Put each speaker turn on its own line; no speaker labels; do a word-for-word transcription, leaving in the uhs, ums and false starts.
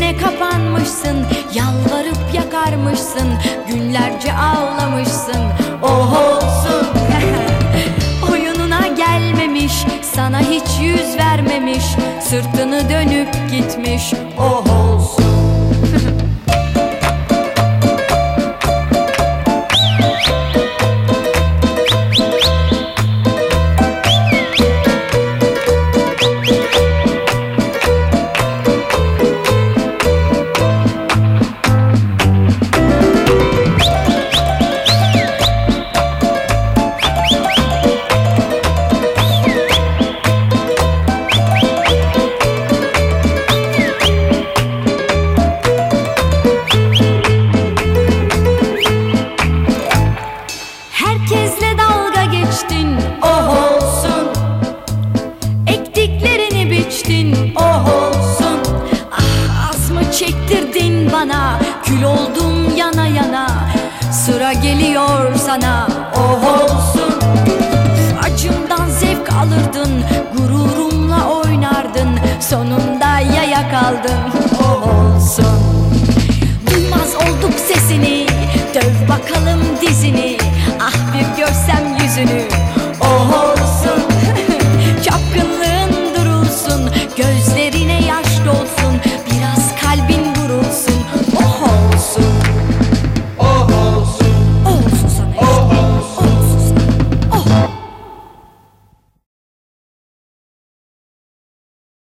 evine kapanmışsın, yalvarıp yakarmışsın, günlerce ağlamışsın. Oh olsun. Oyununa gelmemiş, sana hiç yüz vermemiş, sırtını dönüp gitmiş. Oh olsun. Herkesle dalga geçtin, oh olsun. Ektiklerini biçtin, oh olsun. Ah, az mı çektirdin bana, kül oldum yana yana. Sıra geliyor sana, oh olsun. Acımdan zevk alırdın, gururumla oynardın, sonunda yaya kaldın, oh olsun. Duymaz olduk sesini, döv bakalım dizini. Ah bir görsem yüzünü, oh olsun. Çapkınlığın durulsun, gözlerine yaş dolsun.